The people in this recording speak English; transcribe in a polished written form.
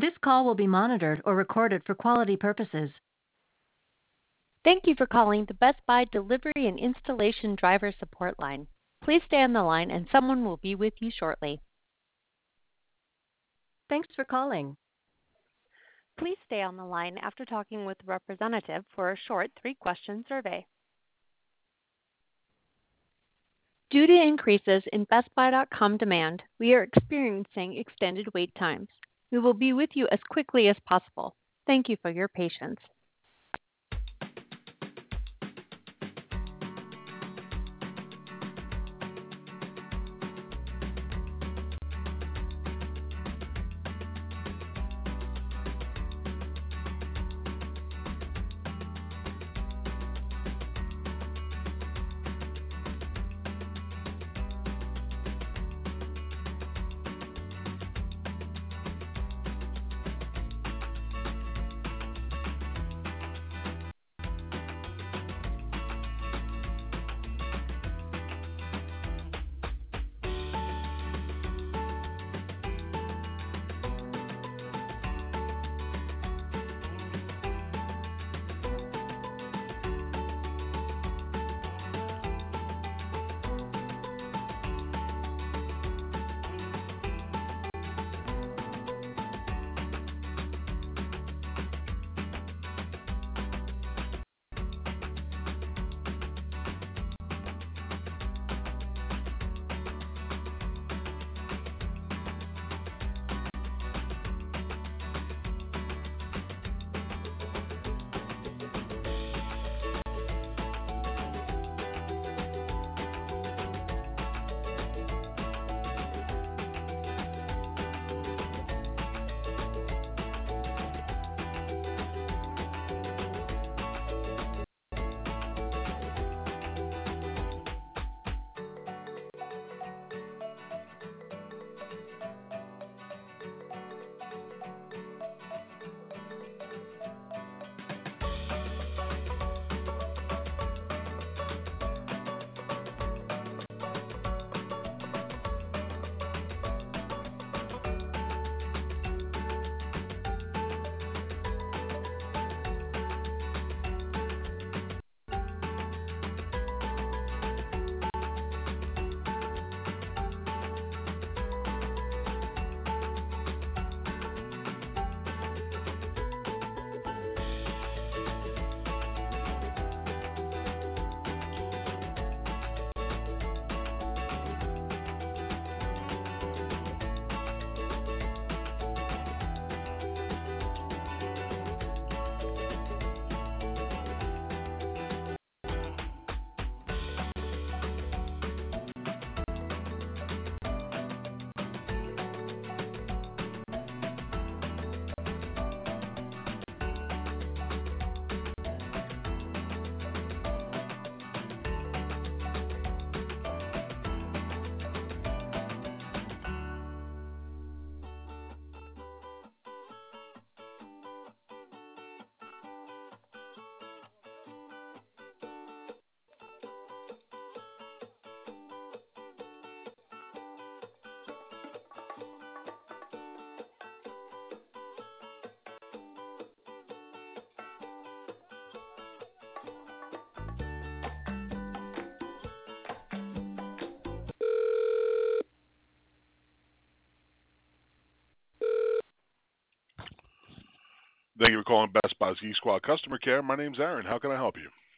This call will be monitored or recorded for quality purposes. Thank you for calling the Best Buy Delivery and Installation Driver Support Line. Please stay on the line and someone will be with you shortly. Thanks for calling. Please stay on the line after talking with a representative for a short 3-question survey. Due to increases in BestBuy.com demand, we are experiencing extended wait times. We will be with you as quickly as possible. Thank you for your patience. Thank you for calling Best Buy's Geek Squad customer care. My name's Aaron. How can I help you?